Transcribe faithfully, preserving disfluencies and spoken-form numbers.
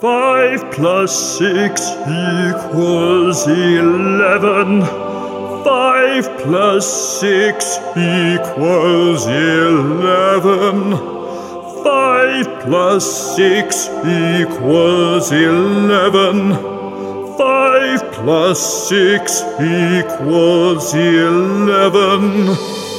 Five plus six equals eleven. Five plus six equals eleven. Five plus six equals eleven. Five plus six equals eleven.